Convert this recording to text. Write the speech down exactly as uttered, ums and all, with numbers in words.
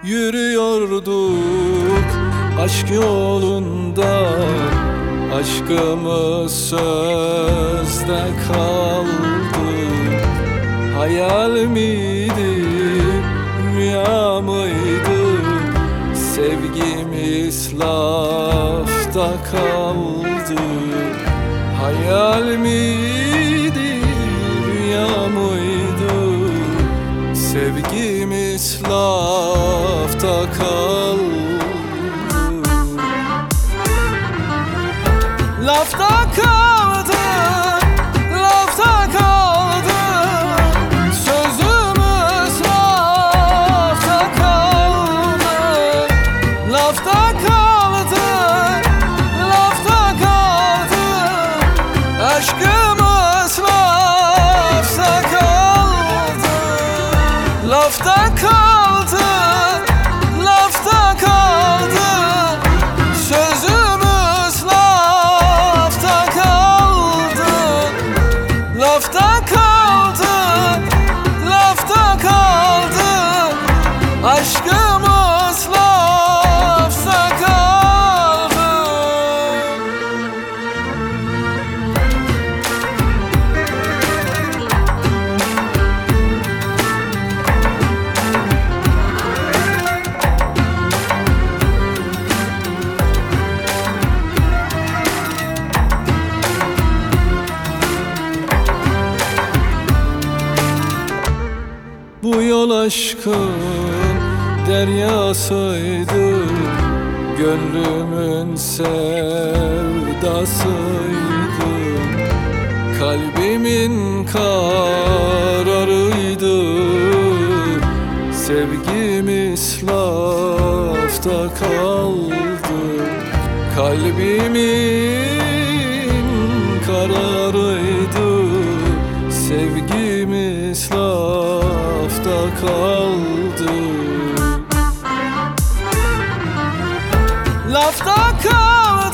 Yürüyorduk aşk yolunda, aşkımız sözde kaldı. Hayal miydi, rüya mıydı? Sevgimiz lafta kaldı. Hayal miydi, rüya mıydı? Sevgimiz lafta kaldı. Lafta kaldı, lafta kaldı. Sözümüz lafta kaldı. Lafta kaldı, lafta kaldı. Aşkımız lafta kaldı. Lafta kaldı, lafta kaldı. Sözümüz lafta kaldı. Lafta kaldı, lafta kaldı. Aşkımız lafta kaldı. Bu yol aşkın deryasıydı, gönlümün sevdasıydı. Kalbimin kararıydı, sevgimiz lafta kaldı. Kalbimin kararıydı, sevgimiz lafta kaldı. Lafta kaldı,